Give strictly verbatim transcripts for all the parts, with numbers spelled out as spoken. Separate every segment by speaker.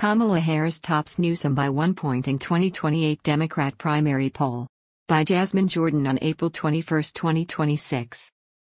Speaker 1: Kamala Harris tops Newsom by one point in twenty twenty-eight Democrat primary poll. By Jasmine Jordan on April twenty-first, twenty twenty-six.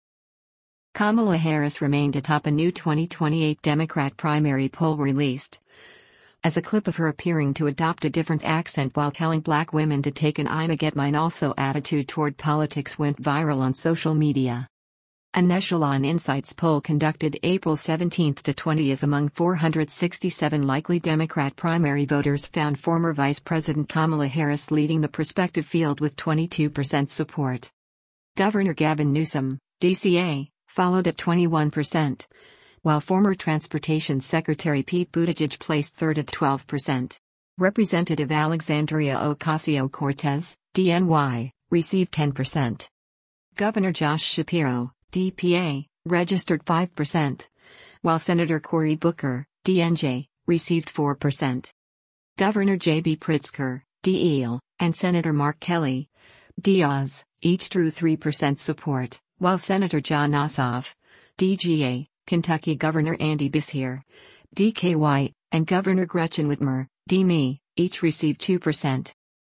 Speaker 1: Kamala Harris remained atop a new twenty twenty-eight Democrat primary poll released as a clip of her appearing to adopt a different accent while telling black women to take an "I'ma get mine also" attitude toward politics went viral on social media. An Echelon Insights poll conducted April seventeenth to twentieth among four hundred sixty-seven likely Democrat primary voters found former Vice President Kamala Harris leading the prospective field with twenty-two percent support. Governor Gavin Newsom, D C A, followed at twenty-one percent, while former Transportation Secretary Pete Buttigieg placed third at twelve percent. Representative Alexandria Ocasio-Cortez, D N Y, received ten percent. Governor Josh Shapiro, D P A, registered five percent, while Senator Cory Booker, D N J, received four percent. Governor J B Pritzker, D L, and Senator Mark Kelly, D Oz, each drew three percent support, while Senator Jon Ossoff, D G A, Kentucky Governor Andy Beshear, D K Y, and Governor Gretchen Whitmer, D M E, each received two percent.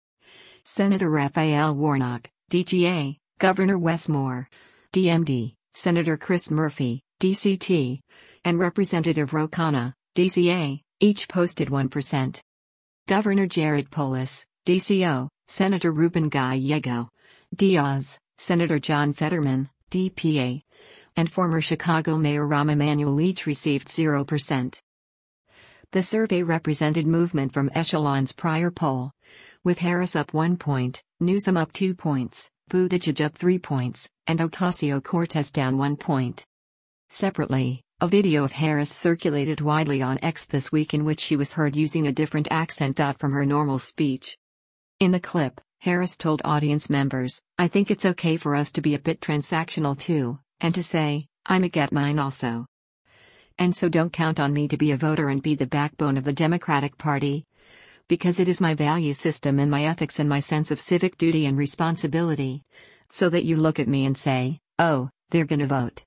Speaker 1: Senator Raphael Warnock, D G A, Governor Wes Moore, D M D, Senator Chris Murphy, D C T, and Representative Ro Khanna, D C A, each posted one percent. Governor Jared Polis, D C O, Senator Ruben Gallego, D Oz, Senator John Fetterman, D P A, and former Chicago Mayor Rahm Emanuel each received zero percent. The survey represented movement from Echelon's prior poll, with Harris up one point, Newsom up two points, Buttigieg up three points, and Ocasio-Cortez down one point. Separately, a video of Harris circulated widely on X this week in which she was heard using a different accent from her normal speech. In the clip, Harris told audience members, "I think it's okay for us to be a bit transactional too, and to say, I'ma get mine also. And so don't count on me to be a voter and be the backbone of the Democratic Party. Because it is my value system and my ethics and my sense of civic duty and responsibility, so that you look at me and say, oh, they're gonna vote."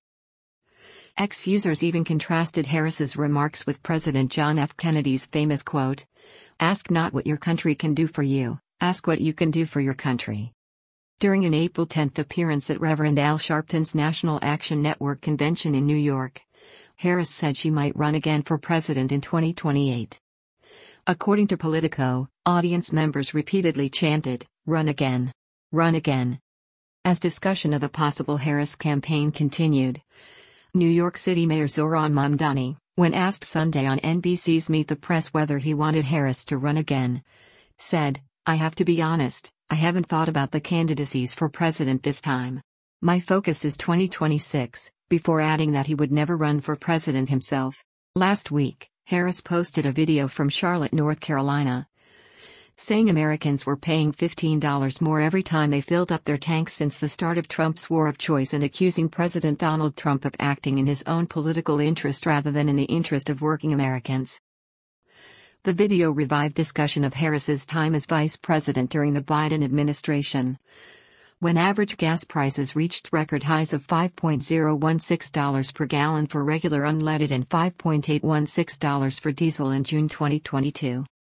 Speaker 1: X users even contrasted Harris's remarks with President John F. Kennedy's famous quote, "Ask not what your country can do for you, ask what you can do for your country." During an April tenth appearance at Reverend Al Sharpton's National Action Network convention in New York, Harris said she might run again for president in twenty twenty-eight. According to Politico, audience members repeatedly chanted, "Run again. Run again." As discussion of a possible Harris campaign continued, New York City Mayor Zohran Mamdani, when asked Sunday on N B C's Meet the Press whether he wanted Harris to run again, said, "I have to be honest, I haven't thought about the candidacies for president this time. My focus is twenty twenty-six, before adding that he would never run for president himself. Last week, Harris posted a video from Charlotte, North Carolina, saying Americans were paying fifteen dollars more every time they filled up their tanks since the start of Trump's war of choice, and accusing President Donald Trump of acting in his own political interest rather than in the interest of working Americans. The video revived discussion of Harris's time as vice president during the Biden administration, when average gas prices reached record highs of five point zero one six dollars per gallon for regular unleaded and five point eight one six dollars for diesel in June twenty twenty-two.